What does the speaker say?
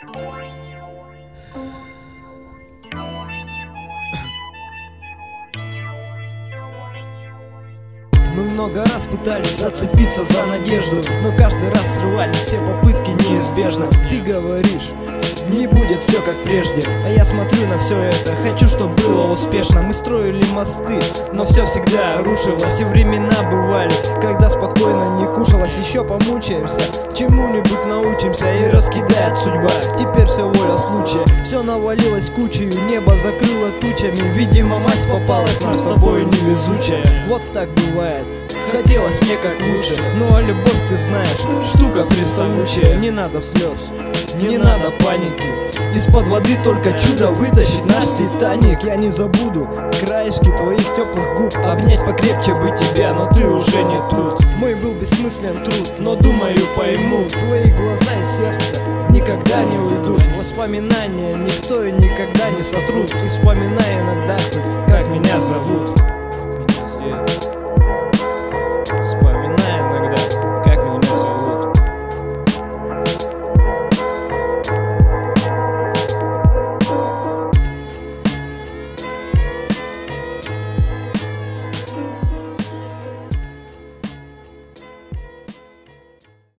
Мы много раз пытались зацепиться за надежду, но каждый раз срывали все попытки неизбежно. Ты говоришь, не будет все как прежде, а я смотрю на все это, хочу, чтобы было успешно. Мы строили мосты, но все всегда рушилось. И времена бывали, когда спокойно не кушалось. Еще помучаемся, чему-нибудь научимся, и раскидает судьба. Теперь все воля случая, все навалилось кучей, небо закрыло тучами. Видимо, мазь попалась нам с тобой невезучая. Вот так бывает. Хотелось мне как лучше, но любовь, ты знаешь, штука приставучая. Не надо слез, не надо паники, из-под воды только чудо вытащить наш Титаник. Я не забуду краешки твоих теплых губ, обнять покрепче бы тебя, но ты уже не тут. Мой был бессмыслен труд, но думаю поймут. Твои глаза и сердце никогда не уйдут. Воспоминания никто и никогда не сотрут. И вспоминай иногда хоть, как меня зовут.